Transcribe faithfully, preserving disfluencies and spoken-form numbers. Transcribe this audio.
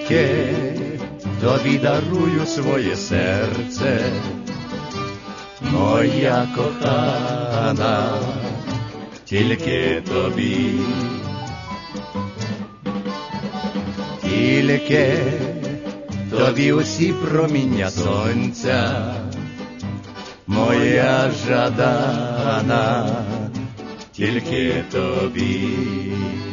Тільки тобі дарую своє серце, моя кохана, тільки тобі. Тільки тобі усі проміння сонця, моя жадана, тільки тобі.